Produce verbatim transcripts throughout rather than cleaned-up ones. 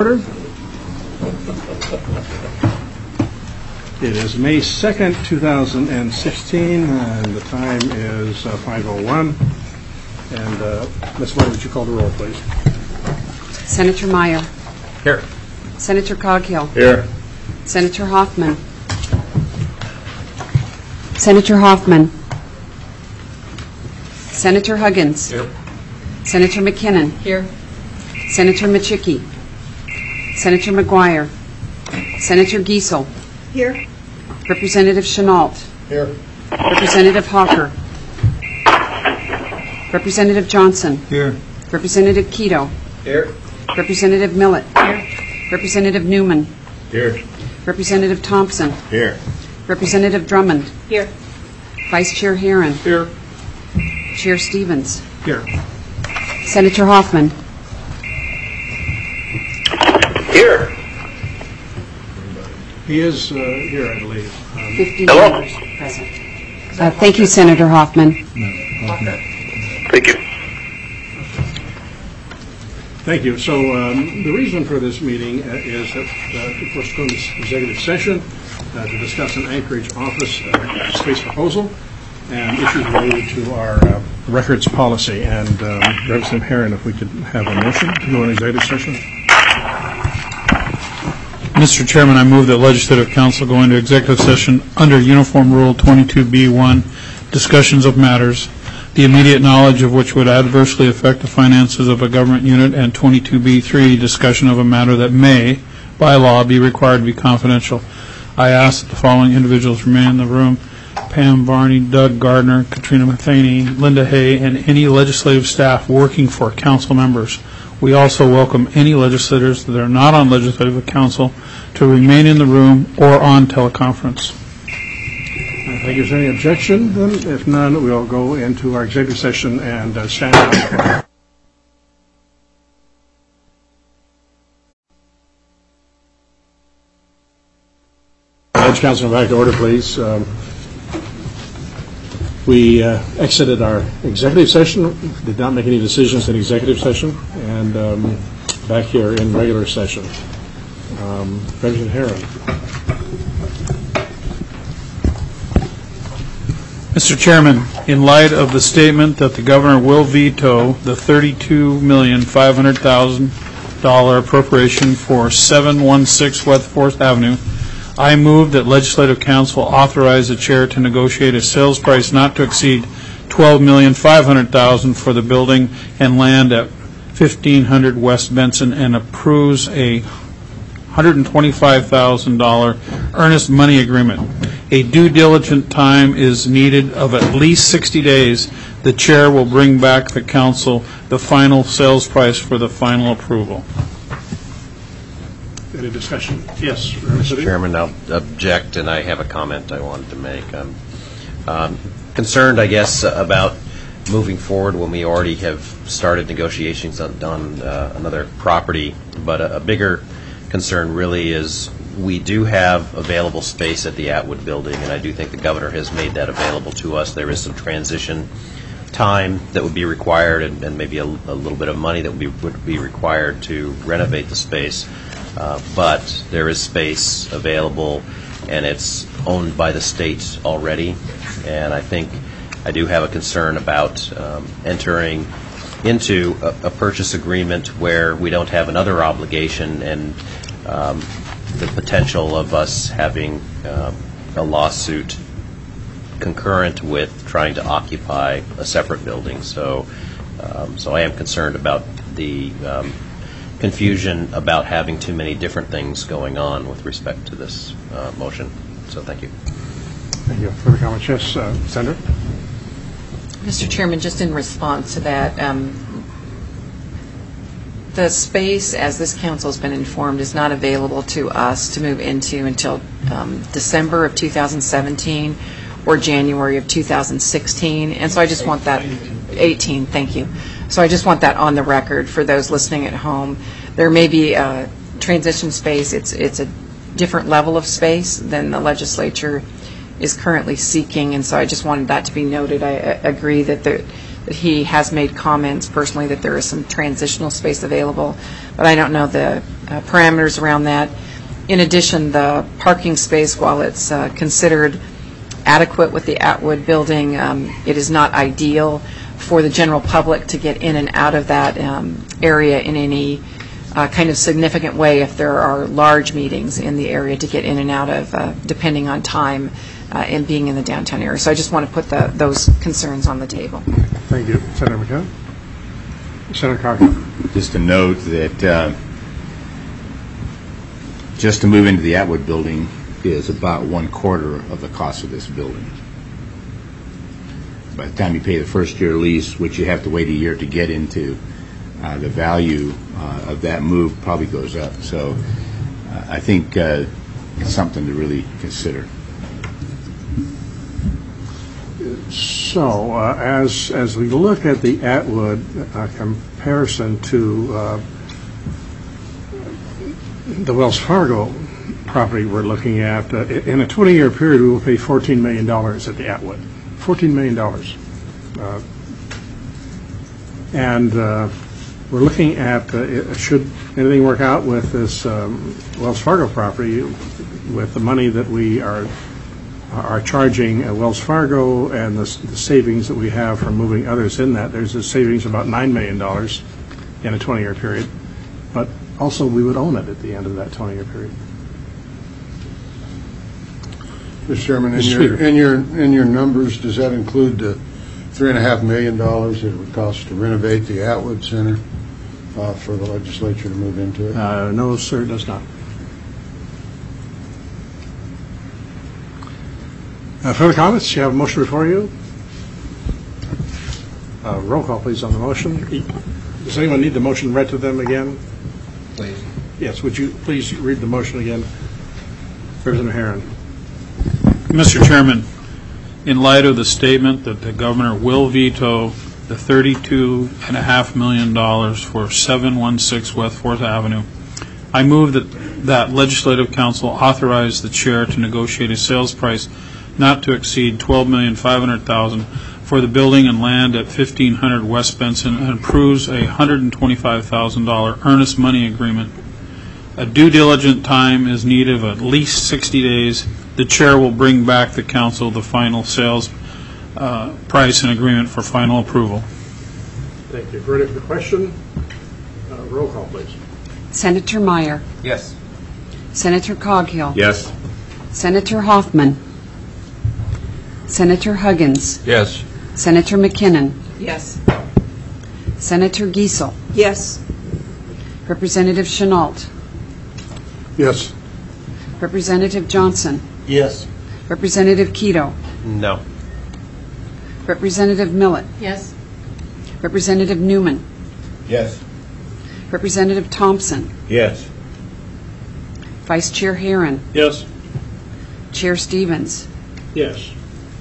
Order. It is May second, two thousand sixteen, and the time is uh, five oh one. And uh, Miz White, would you call the roll, please? Senator Meyer. Here. Senator Coghill. Here. Senator Hoffman. Senator Hoffman. Senator Huggins. Here. Senator McKinnon. Here. Senator Machicki. Senator McGuire. Senator Giesel. Here. Representative Chenault. Here. Representative Hawker. Representative Johnson. Here. Representative Keto. Here. Representative Millett. Here. Representative Newman. Here. Representative Thompson. Here. Representative Drummond. Here. Vice Chair Herron. Here. Chair Stevens. Here. Senator Hoffman. Here. He is uh, here, I believe. Um, fifty Hello. members present. Uh, thank you, Senator Hoffman. Thank you. Thank you. So um, the reason for this meeting uh, is that uh, we're going to executive session uh, to discuss an Anchorage office uh, space proposal and issues related to our uh, records policy. And um, Representative Herron, if we could have a motion to go in executive session. Mister Chairman, I move that Legislative Council go into executive session under Uniform Rule twenty-two B one, discussions of matters, the immediate knowledge of which would adversely affect the finances of a government unit, and twenty-two B three, discussion of a matter that may, by law, be required to be confidential. I ask that the following individuals remain in the room: Pam Varney, Doug Gardner, Katrina Matheny, Linda Hay, and any legislative staff working for council members. We also welcome any legislators that are not on legislative council to remain in the room or on teleconference. I think there's any objection, then if none, we'll go into our executive session and uh, stand down. Judge Council, back to order, please. Um, we uh, exited our executive session, did not make any decisions in executive session, and um, back here in regular session. Um, Representative Herron. Mister Chairman, in light of the statement that the governor will veto the thirty-two million five hundred thousand dollars appropriation for seven one six West fourth Avenue, I move that Legislative Council authorize the chair to negotiate a sales price not to exceed twelve million five hundred thousand dollars for the building and land at fifteen hundred West Benson, and approves a one hundred twenty-five thousand dollars earnest money agreement. A due diligent time is needed of at least sixty days. The chair will bring back the council the final sales price for the final approval. Any discussion? Yes, Mister Chairman, I'll object, and I have a comment I wanted to make. I'm um, concerned, I guess, about moving forward when we already have started negotiations on, on uh, another property, but a, a bigger concern really is we do have available space at the Atwood building, and I do think the governor has made that available to us. There is some transition time that would be required, and, and maybe a, a little bit of money that would be, would be required to renovate the space. Uh, but there is space available, and it's owned by the state already. And I think I do have a concern about um, entering into a, a purchase agreement where we don't have another obligation, and um, the potential of us having um, a lawsuit concurrent with trying to occupy a separate building. So, um, so I am concerned about the um, confusion about having too many different things going on with respect to this uh, motion. So thank you. Thank you. Further comments? Yes, uh, Senator. Mister Chairman, just in response to that, um, the space, as this council has been informed, is not available to us to move into until um, December of two thousand seventeen or January of two thousand sixteen. And so I just want that, eighteen, thank you. So I just want that on the record for those listening at home. There may be a transition space. It's, it's a different level of space than the legislature is currently seeking, and so I just wanted that to be noted. I, I agree that there, that he has made comments personally that there is some transitional space available, but I don't know the uh, parameters around that. In addition, the parking space, while it's uh, considered adequate with the Atwood building, um, it is not ideal for the general public to get in and out of that um, area in any uh, kind of significant way if there are large meetings in the area to get in and out of, uh, depending on time uh, and being in the downtown area. So I just want to put the, those concerns on the table. Thank you. Senator McKenna. Senator Coghill. Just a note that uh, just to move into the Atwood building is about one quarter of the cost of this building. By the time you pay the first year lease, which you have to wait a year to get into, uh, the value uh, of that move probably goes up. So uh, I think uh, it's something to really consider. So, uh, as as we look at the Atwood uh, comparison to uh, the Wells Fargo property we're looking at, uh, in a twenty-year period, we will pay fourteen million dollars at the Atwood. fourteen million dollars. Uh, and uh, we're looking at, uh, should anything work out with this um, Wells Fargo property, with the money that we are are charging uh, Wells Fargo and the, the savings that we have from moving others in that, there's a savings of about nine million dollars in a twenty-year period. But also, we would own it at the end of that twenty-year period. Mister Chairman, in Mister your, Speaker. in your, in your numbers, does that include the three and a half million dollars it would cost to renovate the Atwood Center uh, for the legislature to move into it? Uh, no, sir, it does not. Uh, further comments? You have a motion before you. Uh, roll call, please, on the motion. Does anyone need the motion read to them again? Please. Yes, would you please read the motion again? Representative Herron. Mister Chairman, in light of the statement that the governor will veto the thirty-two point five million dollars for seven one six West Fourth Avenue, I move that that Legislative Council authorize the chair to negotiate a sales price not to exceed twelve million five hundred thousand dollars for the building and land at fifteen hundred West Benson and approves a one hundred twenty-five thousand dollars earnest money agreement. A due diligent time is needed of at least sixty days. The chair will bring back the council the final sales uh, price and agreement for final approval. Thank you. Ready for the question? Uh, roll call, please. Senator Meyer. Yes. Senator Coghill. Yes. Senator Hoffman. Senator Huggins. Yes. Senator McKinnon. Yes. Senator Giesel. Yes. Representative Chenault. Yes. Representative Johnson. Yes. Representative Keto. No. Representative Millett. Yes. Representative Newman. Yes. Representative Thompson. Yes. Vice Chair Herron. Yes. Chair Stevens. Yes.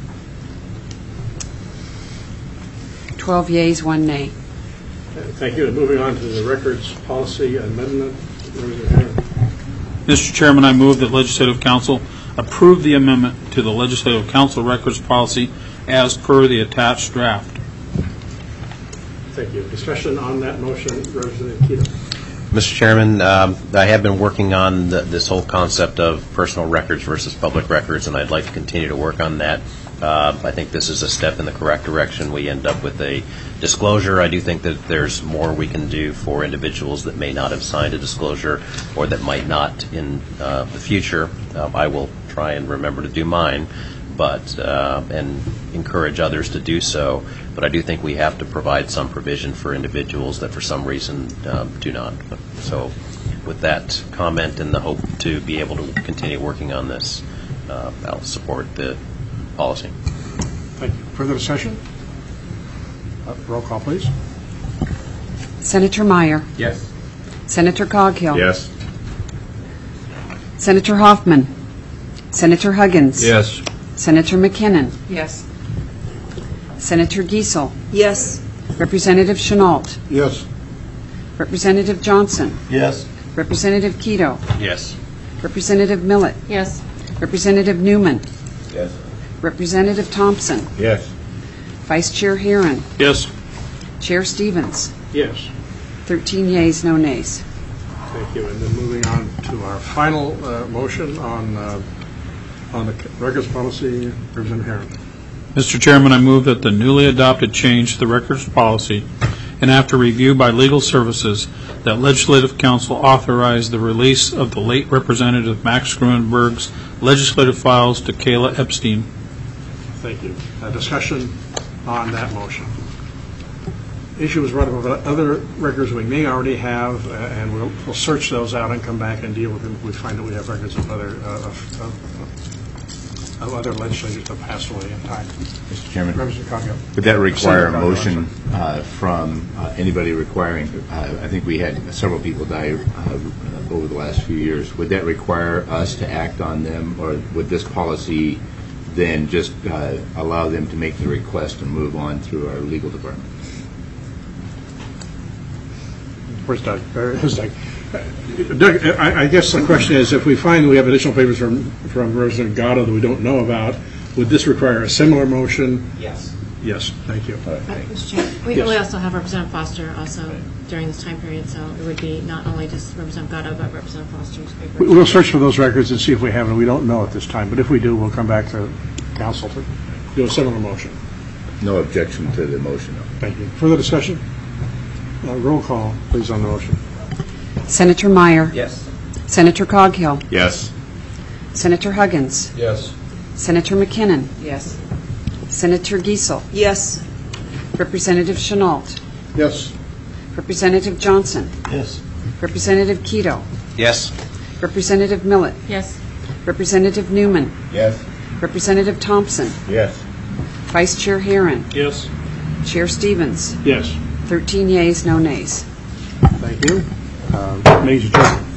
twelve yeas, one nay. Uh, Thank you. And moving on to the records policy amendment. Representative Herron. Mister Chairman, I move that Legislative Council approve the amendment to the Legislative Council records policy as per the attached draft. Thank you. Discussion on that motion, Representative Keto. Mister Chairman, um, I have been working on the, this whole concept of personal records versus public records, and I'd like to continue to work on that. Uh, I think this is a step in the correct direction. We end up with a disclosure. I do think that there's more we can do for individuals that may not have signed a disclosure or that might not in uh, the future. Uh, I will try and remember to do mine, but uh, and encourage others to do so. But I do think we have to provide some provision for individuals that for some reason um, do not. So with that comment and the hope to be able to continue working on this, uh, I'll support the policy. Thank you. Further discussion? Uh, roll call, please. Senator Meyer. Yes. Senator Coghill. Yes. Senator Hoffman. Senator Huggins. Yes. Senator McKinnon. Yes. Senator Giesel. Yes. Representative Chenault. Yes. Representative Johnson. Yes. Representative Keto. Yes. Representative Millett. Yes. Representative Newman. Yes. Representative Thompson. Yes. Vice Chair Herron, Yes. Chair Stevens, Yes. thirteen yeas, no nays. Thank you. And then moving on to our final uh, motion on, uh, on the records policy, Representative Herron. Mister Chairman, I move that the newly adopted change to the records policy, and after review by legal services, that Legislative Council authorize the release of the late Representative Max Gruenberg's legislative files to Kayla Epstein. Thank you. Uh, Discussion on that motion. Issue was brought up about other records we may already have, uh, and we'll, we'll search those out and come back and deal with them if we find that we have records of other, uh, of, of, of other legislators that passed away in time. Mister Chairman, Representative Coghill. would that require a Senator Coghill, motion uh, from uh, anybody requiring, uh, I think we had several people die uh, over the last few years. Would that require us to act on them, or would this policy then just uh, allow them to make the request and move on through our legal department? Where's Doug? Or who's Doug? Uh, Doug, I, I guess the question is, if we find we have additional papers from, from Representative Gatto that we don't know about, would this require a similar motion? Yes. Yes, thank you. All right, thank you. Mister Chair, we Yes. we also have Representative Foster also during this time period, so it would be not only just Representative Gatto, but Representative Foster's papers. We- We'll search for those records and see if we have them. We don't know at this time, but if we do, we'll come back to council to do a similar motion. No objection to the motion. Thank you. Further discussion? Uh, Roll call, please, on the motion. Senator Meyer, Yes. Senator Coghill, Yes. Senator Huggins, Yes. Senator McKinnon, Yes. Senator Giesel, Yes. Representative Chenault, Yes. Representative Johnson, Yes. Representative Quito, Yes. Representative Millet, Yes. Representative Newman, Yes. Representative Thompson, Yes. Vice Chair Herron, Yes. Chair Stevens, Yes. thirteen yeas, no nays. Thank you. Uh, Meeting's adjourned.